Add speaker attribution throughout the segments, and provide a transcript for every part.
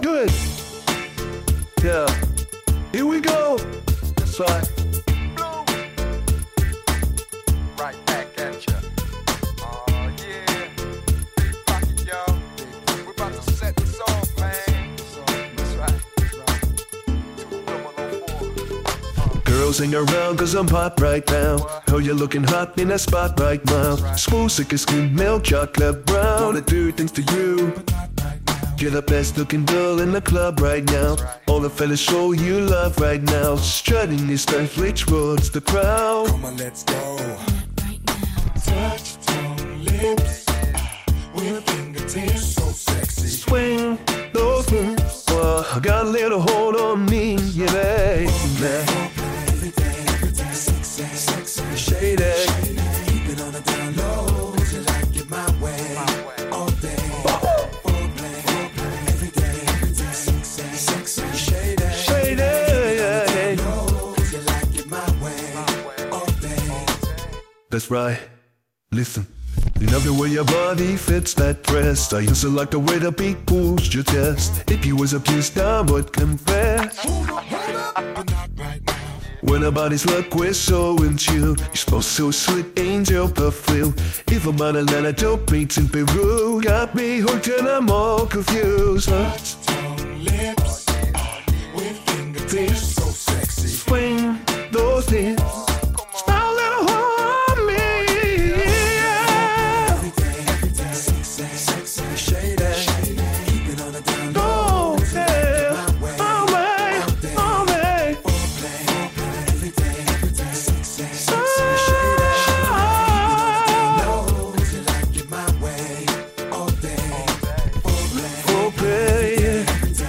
Speaker 1: Good. Yeah. Here we go. That's right.
Speaker 2: Right back at ya. Oh yeah. Big pocket, yo. We're about to set this off, man. That's right.
Speaker 1: Girls hang around cause I'm hot right now. Oh, you're looking hot in that spot right now. Smooth, sick as skin, milk, chocolate brown. Wanna do things to you. You're the best looking girl in the club right now. All the fellas show you love right now. Strutting these stuff, which roads the crowd.
Speaker 3: Come on, let's go. Touch your lips with fingertips, so sexy.
Speaker 1: Swing those moves. I got a little hold on me, yeah, baby.
Speaker 3: Every day, sexy,
Speaker 1: Shady.
Speaker 3: keep it on the down low. Would you like it my way? All day, foreplay. Every day, sexy, shady. Would you like it my way? All day.
Speaker 1: That's right. Listen. You love the way your body fits that dress. I used to like the way the beat pulls your chest. If you was abused, I would confess.
Speaker 3: But not right now.
Speaker 1: When our bodies look, we're so in tune. You're supposed so sweet, angel perfume. If I'm out Atlanta, dope beats in Peru. Got me hooked and I'm all confused.
Speaker 3: Touch your lips with fingertips, so sexy.
Speaker 1: Swing those lips. Smile a little on me. Yeah.
Speaker 3: Every day, sexy, shady. Keep it on the down low.
Speaker 1: Oh, yeah. All right.
Speaker 3: Foreplay. Every day, sexy, shady. Would you like it my way? All day.
Speaker 1: Okay.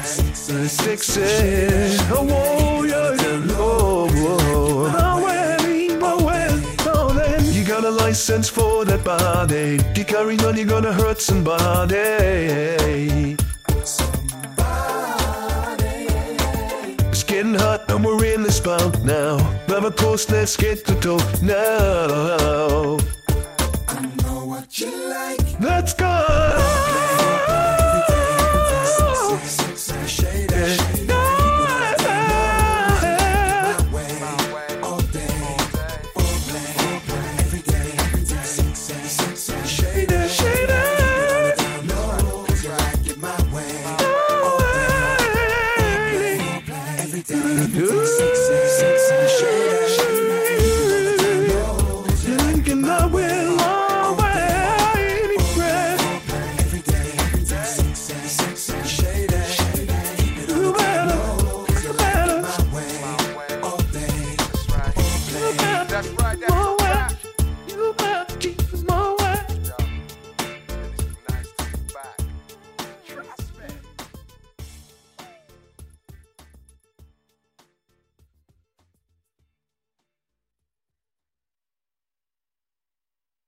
Speaker 1: Sexy. Oh, whoa, yeah. You got a license for that body. You carry on, you're gonna hurt somebody. It's getting hot and we're in the spot now. Grab a course, let's get to talk now.
Speaker 3: I know what you like.
Speaker 1: Let's go.
Speaker 3: Sexy, shady.
Speaker 2: That's right.